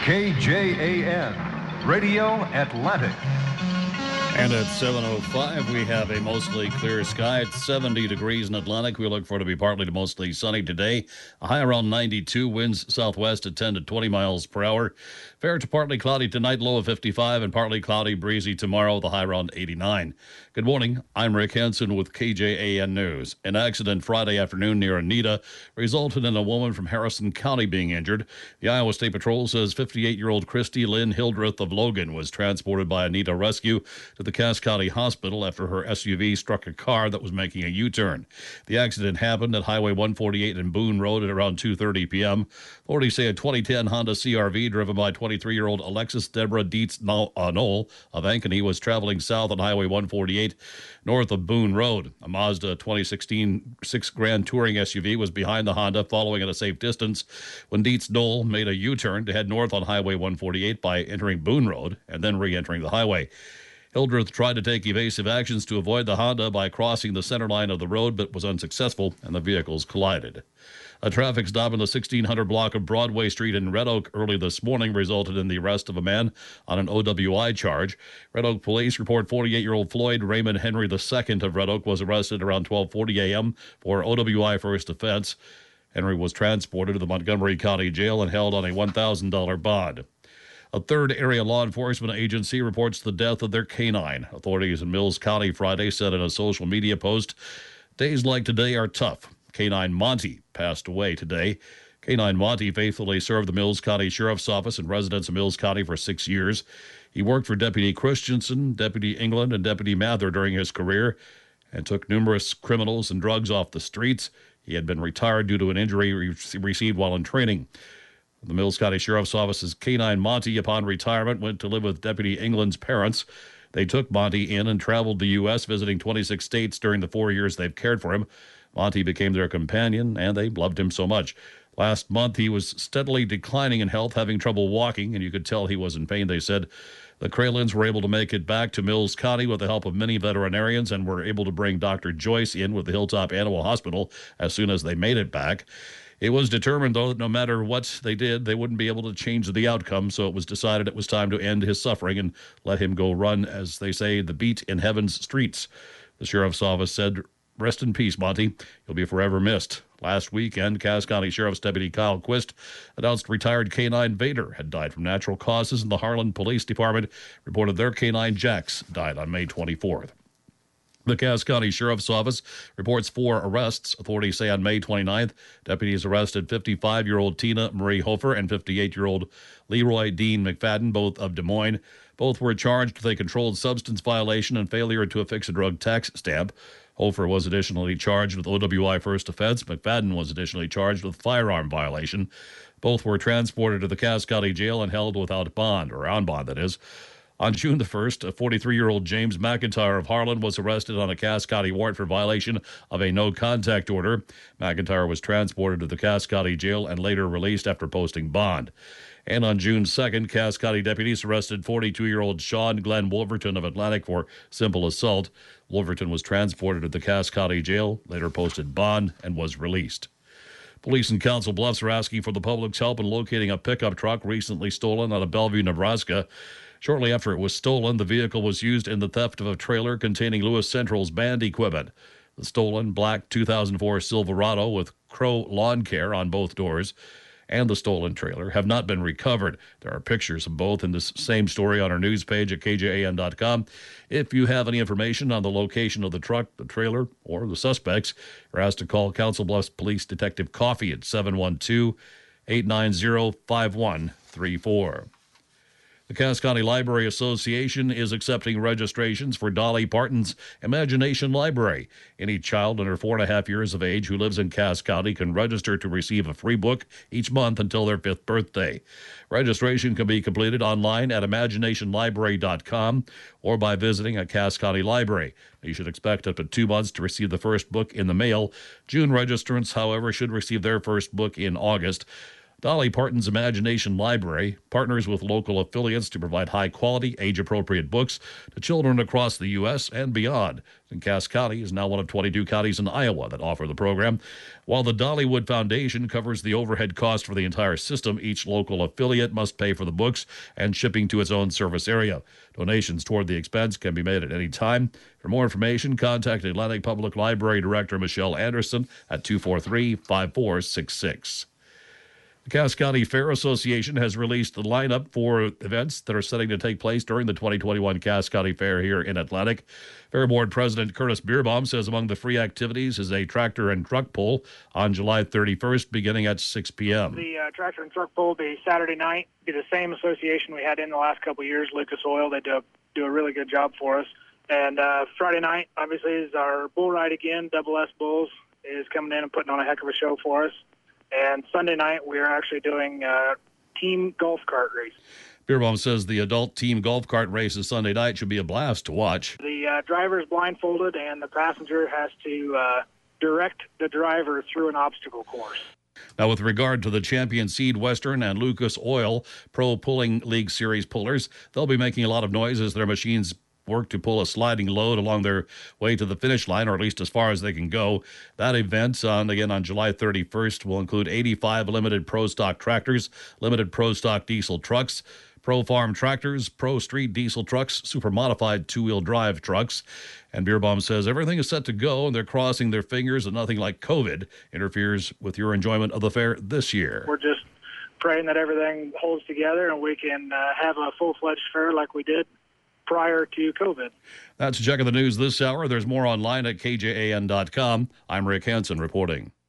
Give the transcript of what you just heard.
KJAN, Radio Atlantic. And at 7:05, we have a mostly clear sky. It's 70 degrees in Atlantic. We look for it to be partly to mostly sunny today. A high around 92, winds southwest at 10 to 20 miles per hour. Fair to partly cloudy tonight, low of 55, and partly cloudy, breezy tomorrow, the high around 89. Good morning. I'm Rick Henson with KJAN News. An accident Friday afternoon near Anita resulted in a woman from Harrison County being injured. The Iowa State Patrol says 58-year-old Christy Lynn Hildreth of Logan was transported by Anita Rescue to the Cass County Hospital after her SUV struck a car that was making a U-turn. The accident happened at Highway 148 and Boone Road at around 2:30 p.m. Authorities say a 2010 Honda CR-V driven by 23-year-old Alexis Deborah Dietz Knoll of Ankeny was traveling south on Highway 148 north of Boone Road. A Mazda 2016 Grand Touring SUV was behind the Honda, following at a safe distance when Dietz Knoll made a U-turn to head north on Highway 148 by entering Boone Road and then re-entering the highway. Hildreth tried to take evasive actions to avoid the Honda by crossing the center line of the road, but was unsuccessful, and the vehicles collided. A traffic stop in the 1600 block of Broadway Street in Red Oak early this morning resulted in the arrest of a man on an OWI charge. Red Oak police report 48-year-old Floyd Raymond Henry II of Red Oak was arrested around 12:40 a.m. for OWI first offense. Henry was transported to the Montgomery County Jail and held on a $1,000 bond. A third area law enforcement agency reports the death of their canine. Authorities in Mills County Friday said in a social media post, "Days like today are tough. Canine Monty passed away today." Canine Monty faithfully served the Mills County Sheriff's Office and residents of Mills County for 6 years. He worked for Deputy Christensen, Deputy England, and Deputy Mather during his career and took numerous criminals and drugs off the streets. He had been retired due to an injury received while in training. The Mills County Sheriff's Office's Canine Monty, upon retirement, went to live with Deputy England's parents. They took Monty in and traveled the U.S., visiting 26 states during the 4 years they've cared for him. Monty became their companion, and they loved him so much. Last month, he was steadily declining in health, having trouble walking, and you could tell he was in pain, they said. The Kralins were able to make it back to Mills County with the help of many veterinarians and were able to bring Dr. Joyce in with the Hilltop Animal Hospital as soon as they made it back. It was determined, though, that no matter what they did, they wouldn't be able to change the outcome, so it was decided it was time to end his suffering and let him go run, as they say, the beat in heaven's streets. The Sheriff's Office said, "Rest in peace, Monty. You'll be forever missed." Last weekend, Cass County Sheriff's Deputy Kyle Quist announced retired canine Vader had died from natural causes, and the Harlan Police Department reported their canine Jax died on May 24th. The Cass County Sheriff's Office reports 4 arrests. Authorities say on May 29th, deputies arrested 55-year-old Tina Marie Hofer and 58-year-old Leroy Dean McFadden, both of Des Moines. Both were charged with a controlled substance violation and failure to affix a drug tax stamp. Hofer was additionally charged with OWI first offense. McFadden was additionally charged with firearm violation. Both were transported to the Cass County Jail and held without bond, or on bond, that is. On June the 1st, a 43-year-old James McIntyre of Harlan was arrested on a Cass County warrant for violation of a no-contact order. McIntyre was transported to the Cass County Jail and later released after posting bond. And on June 2nd, Cass County deputies arrested 42-year-old Sean Glenn Wolverton of Atlantic for simple assault. Wolverton was transported to the Cass County Jail, later posted bond, and was released. Police in Council Bluffs are asking for the public's help in locating a pickup truck recently stolen out of Bellevue, Nebraska. Shortly after it was stolen, the vehicle was used in the theft of a trailer containing Lewis Central's band equipment. The stolen black 2004 Silverado with Crow Lawn Care on both doors and the stolen trailer have not been recovered. There are pictures of both in this same story on our news page at KJAN.com. If you have any information on the location of the truck, the trailer, or the suspects, you're asked to call Council Bluffs Police Detective Coffey at 712-890-5134. The Cass County Library Association is accepting registrations for Dolly Parton's Imagination Library. Any child under 4.5 years of age who lives in Cass County can register to receive a free book each month until their 5th birthday. Registration can be completed online at imaginationlibrary.com or by visiting a Cass County library. You should expect up to 2 months to receive the first book in the mail. June registrants, however, should receive their first book in August. Dolly Parton's Imagination Library partners with local affiliates to provide high-quality, age-appropriate books to children across the U.S. and beyond. And Cass County is now one of 22 counties in Iowa that offer the program. While the Dollywood Foundation covers the overhead cost for the entire system, each local affiliate must pay for the books and shipping to its own service area. Donations toward the expense can be made at any time. For more information, contact Atlantic Public Library Director Michelle Anderson at 243-5466. The Cass County Fair Association has released the lineup for events that are setting to take place during the 2021 Cass County Fair here in Atlantic. Fair Board President Curtis Beerbaum says among the free activities is a tractor and truck pull on July 31st, beginning at 6 p.m. The tractor and truck pull will be Saturday night. Be the same association we had in the last couple of years, Lucas Oil. They do a really good job for us. And Friday night, obviously, is our bull ride again. Double S Bulls is coming in and putting on a heck of a show for us. And Sunday night, we're actually doing a team golf cart race. Beerbaum says the adult team golf cart races Sunday night should be a blast to watch. The driver is blindfolded, and the passenger has to direct the driver through an obstacle course. Now, with regard to the Champion Seed Western and Lucas Oil Pro Pulling League Series pullers, they'll be making a lot of noise as their machines work to pull a sliding load along their way to the finish line, or at least as far as they can go. That event, on July 31st, will include 85 limited Pro Stock tractors, limited Pro Stock diesel trucks, Pro Farm tractors, Pro Street diesel trucks, super modified two-wheel drive trucks. And Beerbaum says everything is set to go, and they're crossing their fingers that nothing like COVID interferes with your enjoyment of the fair this year. We're just praying that everything holds together and we can have a full-fledged fair like we did prior to COVID. That's a check of the news this hour. There's more online at kjan.com. I'm Rick Hansen reporting.